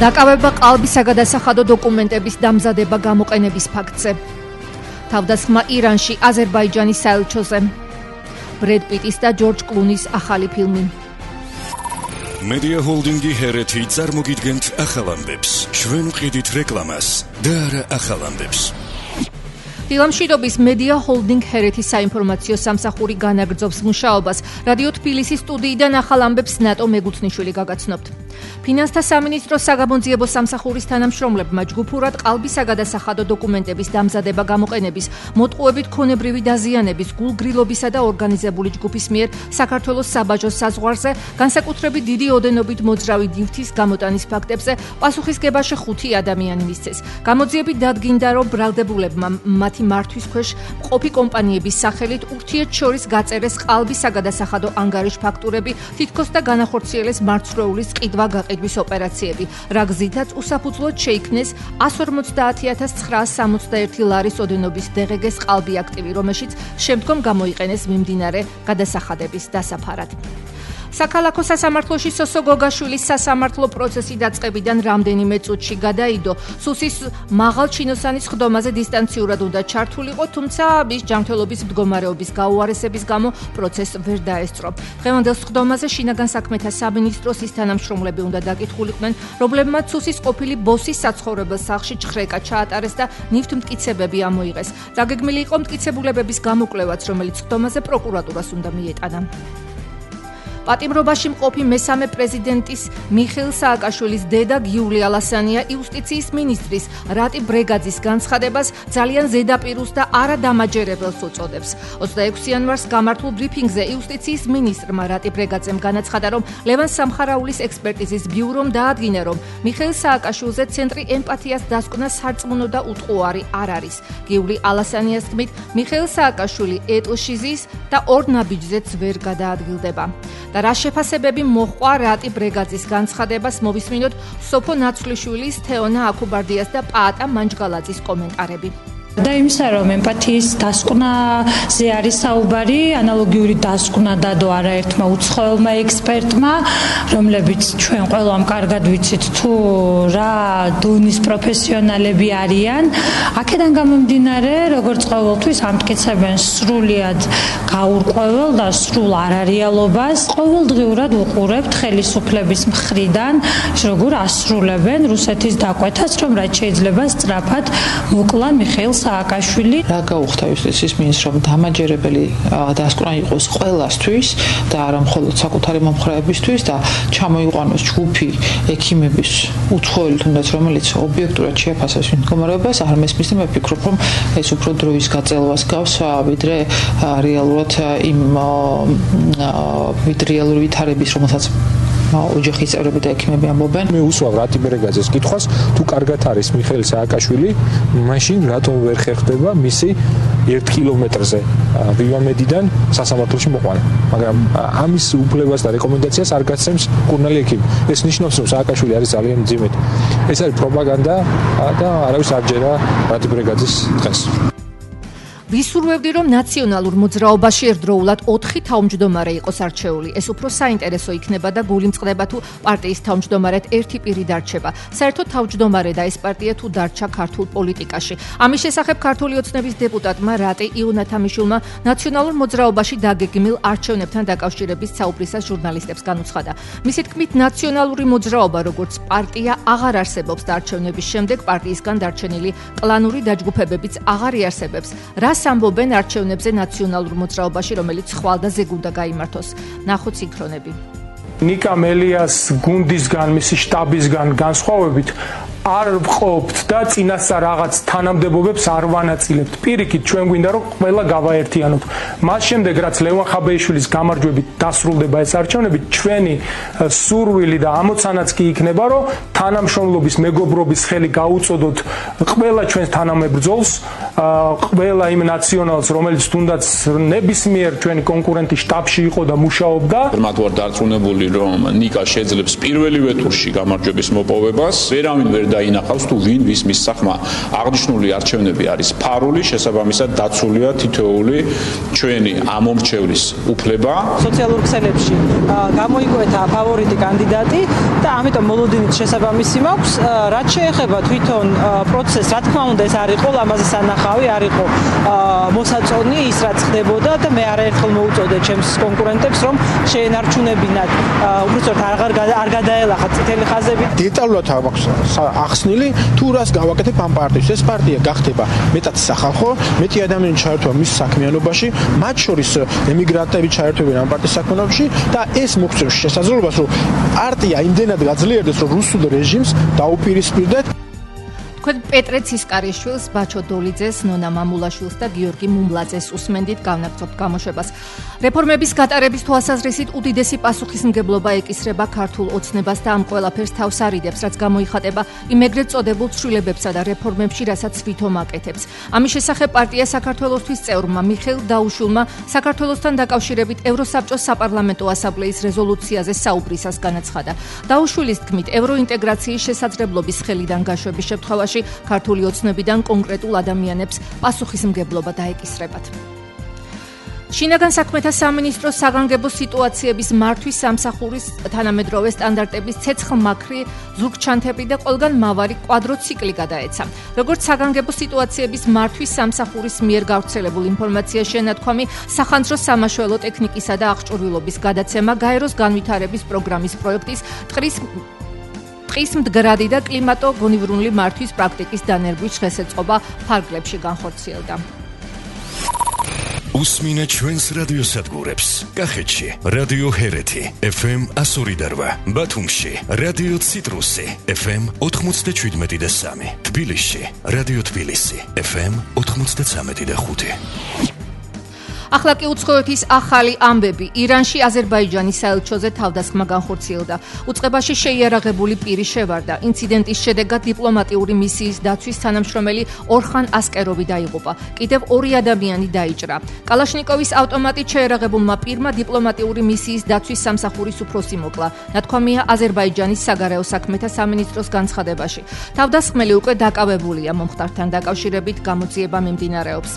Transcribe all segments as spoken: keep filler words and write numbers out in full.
დაკავება ყალბის საგადასახადო დოკუმენტების დამზადება გამოყენების ფაქტზე. თავდასხმა ირანში აზერბაიჯანის საელჩოზე. ბრედ პიტის და ჯორჯ კლუნის ახალი ფილმი. Media Holding-ი ჰერეთი წარმოგიდგენთ ახალ ამბებს. ჩვენ ვყიდით რეკლამას და არა ახალ ამბებს. დილამშვიდობის Media Holding ჰერეთის საინფორმაციო სამსახური განაგრძობს მუშაობას. რადიო თბილისის სტუდიიდან ახალ ამბებს ნატო მეგუცნიშვილი გაგაცნობთ. ფინანსთა სამინისტროს საგამოძიებო სამსახურის თანამშრომლებმა ჯგუფურად ყალბის საგადასახადო დოკუმენტების დამზადება გამოყენების, მოტყუებით ქონებრივი დაზიანების, გულგრილობისა და ორგანიზებული ჯგუფის მიერ საქართველოს საბაჟო საზღვარზე, განსაკუთრებით დიდი ოდენობით მოძრავი დივთის გამოტანის ფაქტებზე პასუხისგებაში ხუთი ადამიანი მისცეს. გამოძიებით დადგინდა, რომ ბრალდებულებმა მათი მართვის ქვეშ მყოფი კომპანიების სახელით ურთიერთშორის გაწერეს ყალბის საგადასახადო ანგარიშ ფაქტურები, თითქოს და განახორციელეს მარცვლეულის ყიდვა გაყიდვის ოპერაციები, რა გზითაც უსაფუძვლოდ შეიქმნეს εκατს ორმოცდაათი ათას ცხრაას სამოცდაერთი ლარის ოდენობის დღგ-ს ყალბი აქტივი, რომელშიც შემდგომ გამოიყენეს მიმდინარე გადასახადების დასაფარად. საქალაქო სასამართლოში სოსო გოგაშვილის სასამართლო პროცესი დაწყებიდან რამდენიმე წუთში გადაიდო. სუსის მაღალ ჩინოსანის ხდომაზე დისტანციურად უნდა ჩართულიყო, თუმცა მის ჯანმრთელობის მდგომარეობის გაუარესების გამო პროცესს ვერ დაესწრო. დღევანდელ ხდომაზე შინაგან საქმეთა სამინისტროს ის თანამშრომლები უნდა დაკითხულიყვნენ, რომლებმაც სუსის ყოფილი ბოსის საცხოვრებელ სახლში ჩხრეკა ჩაატარეს და ნივთმტკიცებები ამოიღეს. დაგეგმილი იყო მტკიცებულებების გამოკვლევაც, რომელიც ხდომაზე პროკურატურას უნდა მიეტანა. პატიმრობაში მყოფი მესამე პრეზიდენტის მიხეილ სააკაშვილის დედა გიული ალასანია იუსტიციის მინისტრის რატი ბრეგაძის განცხადებას ძალიან ზედაპირულს და არადამაჯერებელს უწოდებს. ოცდაექვსი იანვარს გამართულ ბრიფინგზე იუსტიციის მინისტრმა რატი ბრეგაძემ განაცხადა, რომ ლევან სამხარაულის ექსპერტიზის ბიურომ დაადგინა, რომ მიხეილ სააკაშვილზე ცენტრი ემპათიას დასკვნა სარწმუნო და უტყუარი არ არის. გიული ალასანიას თქმით, მიხეილ სააკაშვილი ეტლში ზის და ორ ნაბიჯზეც ვერ გადაადგილდება. და რა შეფასებები მოჰყვა რატი ბრეგაძის განცხადებას, მოვისმინოთ სოფო ნაცვლიშვილის, თეონა აკუბარდიას და პაატა მანჯგალაძის კომენტარები. და იმისა, რომ ემპათიის დასკვნაზე არის საუბარი, ანალოგიური დასკვნა დადო არაერთმა უცხოელმა ექსპერტმა, რომლებიც ჩვენ ყველამ კარგად ვიცით თუ რა დონის პროფესიონალები არიან. აქედან გამომდინარე, როგორც ყოველთვის ამტკიცებენ სრულიად გაურკვეველ და სრულ არარეალობას. ყოველდღიურად უყურებთ ხელისუფლების მხრიდან, როგორ ასრულებენ რუსეთის დაკვეთას, რომ რაც შეიძლება სწრაფად მოკლან მიხეილ სააკაშვილი. რა გაუხდა იუსტიციის მინისტრმა დამაჯერებელი დასკვნა იყოს ყველასთვის და არა მხოლოდ საკუთარი მომხრეებისთვის და ჩამოიყვანოს ჯგუფი ექიმების უცხოელი თუნდაც რომელიც ობიექტურად შეაფასებს მდგომარეობას, არ მესმის და მე ვფიქრობ, რომ ეს უფრო დროის გაწელვას გავს, ვიდრე რეალურად იმ რეალური ვითარების, რომელსაც ოჯახის წევრები და ექიმები ამბობენ. მე უსვავ რატი ბრეგაძეს კითხვას, თუ კარგად არის მიხეილ სააკაშვილი, მაშინ რატომ ვერ ხერხდება მისი ერთ კილომეტრზე ვივამედიდან სასამართლოში მოყვანა. მაგრამ ამის უფლებას და რეკომენდაციას არ გასცემს მკურნალი ექიმი. ეს ნიშნავს, რომ სააკაშვილი არის ძალიან მძიმედ. ეს არის პროპაგანდა და არავის არ ჯერა რატი ბრეგაძის დღეს. ვისურვებდი, რომ ნაციონალურ მოძრაობაში ერთდროულად ოთხი თავმჯდომარე იყოს არჩეული. ეს უფრო საინტერესო იქნება და გულიმწყდება, თუ პარტიის თავმჯდომარედ ერთი პირი დარჩება. საერთოდ თავმჯდომარე და ეს პარტია თუ დარჩა ქართულ პოლიტიკაში. ამის შესახებ ქართული ოცნების დეპუტატმა რატი იონათამიშვილმა ნაციონალურ მოძრაობაში დაგეგმილ არჩევნებთან დაკავშირების საუბრისას ჟურნალისტებს განუცხადა. მისი თქმით, ნაციონალური მოძრაობა როგორც პარტია აღარ არსებობს და არჩევნების შემდეგ პარტიისგან დარჩენილი კლანური დაჯგუფებებიც აღარ იარსებებს. რას ამბობენ არჩევნებზე ნაციონალურ მოძრაობაში, რომელიც ხვალ და ზეგ უნდა გაიმართოს. ნახოთ სინქრონები. ნიკა მელიას გუნდისგან, მისი შტაბისგან განსხვავებით არ ვყოფთ და წინასწარ რაღაც თანამდებობებს არ ვანაწილებთ. პირიქით, ჩვენ გვინდა რომ ყველა გავაერთიანოთ. მას შემდეგ, რაც ლევან ხაბეიშვილის გამარჯვებით დასრულდება ეს არჩევნები, ჩვენი სურვილი და ამოცანაც კი იქნება, რომ თანამშრომლობის მეგობრობის ხელი გაუწოდოთ ყველა ჩვენს თანამებრძოლს, ყველა იმ ნაციონალს, რომელიც თუნდაც ნებისმიერ ჩვენი კონკურენტის შტაბში იყო და მუშაობდა. მათ ვარ დარწმუნებული, რომ ნიკა შეძლებს პირველივე ტურში გამარჯვების მოპოვებას. ვერავინ ვერ დაინახავს თუ ვინ ვის მისსახმა. აღნიშნული არჩევნები არის ფარული, შესაბამისად დაცულია თითოეული ჩვენი ამომრჩევლის უფლება. სოციალურ ქსელებში გამოიკვეთა ფავორიტი კანდიდატი და ამიტომ მოლოდინით შესაბამისი მაქვს. რაც შეეხება თვითონ პროცესს, რა თქმა უნდა ეს არ იყო ლამაზი სანახავი, არ იყო მოსაწონი ის რაც ხდებოდა და მე არაერთხელ მოუწოდე ჩემს კონკურენტებს რომ შეენარჩუნებინათ უბრალოდ აღარ არ გადაელახათ წითელი ხაზები. დეტალურად აქვს ახსნილი თუ რას გავაკეთებ ამ პარტიის. ეს პარტია გახდება მეტად სახალხო, მეტი ადამიანი ჩაერთვა მის საქმიანობაში, მათ შორის ემიგრანტები ჩაერთვებიან ამ პარტიის საქმიანობაში და ეს მოგწევს შესაძლებლობას რომ პარტია იმდენად გაძლიერდეს რომ რუსულ რეჟიმს დაუპირისპირდეთ. თქვენ პეტრე ცისკარიშვილს, ბაჩო დოლიძეს, ნონა მამულაშვილს და გიორგი მუმლაძეს უსმენდით გავნაგრძობთ გამოშვებას. რეფორმების გატარების თვალსაზრისით უდიდესი პასუხისმგებლობა ეკისრება ქართულ ოცნებას და ამ ყველაფერს თავს არიდებს, რაც გამოიხატება იმ ეგრეთ წოდებულ ცვლილებებსა და რეფორმებში, რასაც თვითონ აკეთებს. ამის შესახებ პარტია საქართველოსთვის წევრმა მიხეილ დაუშვილმა საქართველოსთან დაკავშირებით ევროსაბჭოს საპარლამენტო ასამბლეის რეზოლუციაზე საუბრისას განაცხადა. დაუშვილის თქმით, ევროინტეგრაციის შესაძლებლობის ხელიდან გაშვების შემთხვევაში ქართული ოცნებიდან კონკრეტულ ადამიანებს პასუხისმგებლობა დაეკისრებათ. შინაგან საქმეთა სამინისტროს საგანგებო სიტუაციების მართვის სამსახურის თანამედროვე სტანდარტების ცეცხლმაქრი ზურგჩანთები და ყველგან მავარი კვადროციკლი გადაეცა. როგორც საგანგებო სიტუაციების მართვის სამსახურის მიერ გავრცელებულ ინფორმაციაში შენათქვამი, სახანძრო სამაშველო ტექნიკისა და აღჭურვილობის გადაცემა გაეროს განვითარების პროგრამის პროექტის ტყრის ტყის მდგრადი და კლიმატო-გონივრული მართვის პრაქტიკის დანერგვის შესაძლებლობა ფარგლებში განხორციელდა. უსმინეთ ჩვენს რადიოსადგურებს. კახეთში რადიო ჰერეთი ეფ ემ one oh eight, ბათუმში რადიო ციტრუსი ეფ ემ ninety-seven და three, თბილისში რადიო თბილისი ეფ ემ ninety-three და five. ახლა კი უცხოეთის ახალი ამბები. ირანში აზერბაიჯანის საელჩოზე თავდასხმა განხორციელდა. უწყებაში შეიარაღებული პირი შევარდა. ინციდენტის შედეგად დიპლომატიური მისიის დაცვის თანამშრომელი ორხან ასკეროვი დაიღუპა. კიდევ ორი ადამიანი დაიჭრა. კალაშნიკოვის ავტომატით შეიარაღებულმა პირმა დიპლომატიური მისიის დაცვის სამსახურის უფროსი მოკლა. ნათქვამია აზერბაიჯანის საგარეო საქმეთა სამინისტროს განცხადებაში. თავდასხმელი უკვე დაკავებულია მომხდართან დაკავშირებით გამოძიება მიმდინარეობს.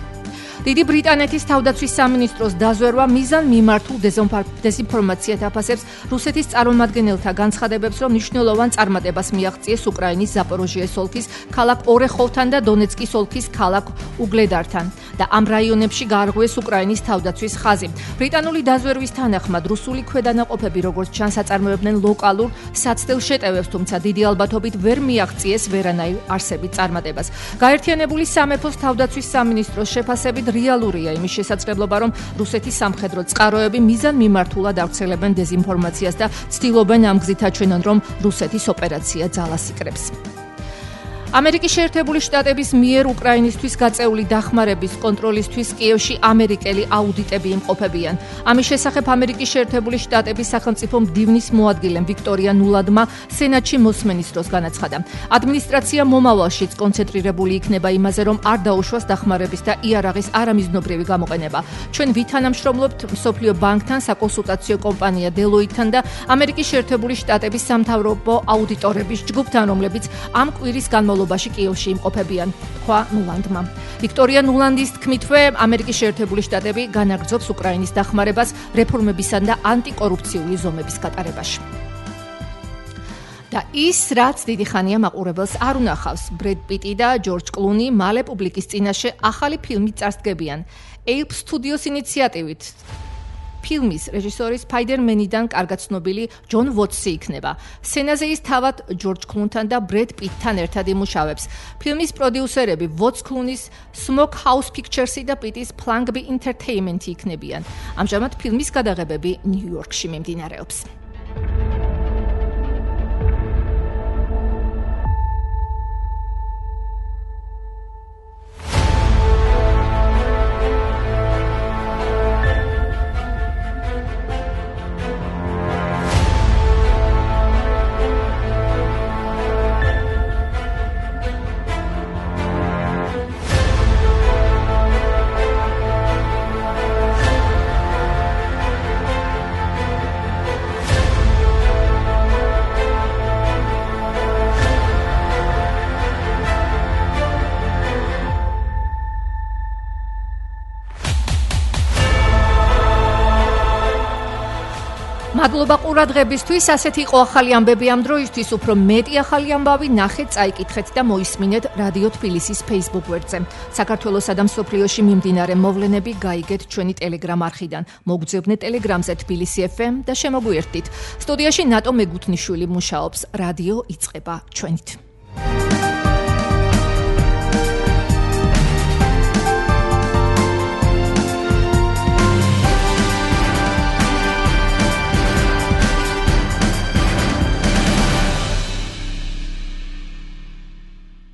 დიდი ბრიტანეთის თავდაცვის სამინისტროს დაზვერვა მიზან მიმართულ დეზინფორმაციად აფასებს რუსეთის წარმომადგენელთა განცხადებებს, რომ მნიშვნელოვან წარმატებას მიაღწიეს უკრაინის ზაპოროჟიეს ოლქის ქალაქ ორეხოვთან და დონეცკის ოლქის ქალაქ უგლედართან და ამ რაიონებში გაარღვიეს უკრაინის თავდაცვის ხაზი. ბრიტანული დაზვერვის თანახმად რუსული ქვედანაყოფები როგორც ჩანს აწარმოებდნენ ლოკალურ საცდელ შეტევებს, თუმცა დიდი ალბათობით ვერ მიაღწიეს ვერანაირ არსებით წარმატებას. გაერთიანებული სამეფოს თავდაცვის სამინისტროს შეფასებით რეალურია იმის შესაძლებლობა, რომ რუსეთის სამხედრო წყაროები მიზან მიმართულად ავრცელებენ დეზინფორმაციას და ცდილობენ ამ გზით აჩვენონ, რომ რუსეთის ოპერაცია ძალას იკრებს. ამერიკის შეერთებული შტატების მიერ უკრაინისთვის გაწეული დახმარების კონტროლისთვის კიევში ამერიკელი აუდიტები იმყოფებიან. ამის შესახებ ამერიკის შეერთებული შტატების სახელმწიფო მდივნის მოადგილემ ვიქტორია ნულადმა სენატში მოსმენის დროს განაცხადა. ადმინისტრაცია მომავალშიც კონცენტრირებული იქნება იმაზე, რომ არ დაუშვას დახმარების და იარაღის არამიზნობრივი გამოყენება. ჩვენ ვითანამშრომლობთ მსოფლიო ბანკთან, საკონსულტაციო კომპანია დელოიტთან და ამერიკის შეერთებული შტატების სამთავრობო აუდიტორების ჯგუფთან, რომლებიც ამ კვირის განმავლობაში კიევში იმყოფებიან, თქვა ნულანდმა. ვიქტორია ნულანდის თქმითვე, ამერიკის შეერთებული შტატები განაგრძობს უკრაინის დახმარებას რეფორმებისა და ანტიკორუფციული ზომების გატარებაში. და ის, რაც დიდი ხანია მაყურებელს არ უნახავს, ბრედ პიტი და ჯორჯ კლუნი მალე პუბლიკის წინაშე ახალი ფილმი წარსდგებიან. ეილპ სტუდიოს ინიციატივით ფილმის რეჟისორი სპაიდერმენიდან კარგად ცნობილი ჯონ ვოტსი იქნება. სცენაზე ის თავად ჯორჯ კლუნთან და ბრედ პიტთან ერთად იმუშავებს. ფილმის პროდიუსერები ვოტს, კლუნის Smokehouse Pictures-ი და პიტის Plangby Entertainment-ი იქნებიან. ამჟამად ფილმის გადაღებები ნიუ-იორკში მიმდინარეობს. მადლობა ყურადღებისთვის. ასეთი იყო ახალი ამბები ამ დროისთვის. უფრო მეტი ახალი ამბავი ნახეთ, წაიკითხეთ და მოისმინეთ რადიო თბილისის Facebook გვერდზე. საქართველოსა და მსოფლიოში მიმდინარე მოვლენები გაიგეთ ჩვენი Telegram არხიდან. მოგძებნეთ Telegramზე თბილისი ეფ ემ და შემოგვიერთდით. სტუდიაში ნატო მეგუთნიშვილი მუშაობს. რადიო იწყება ჩვენით.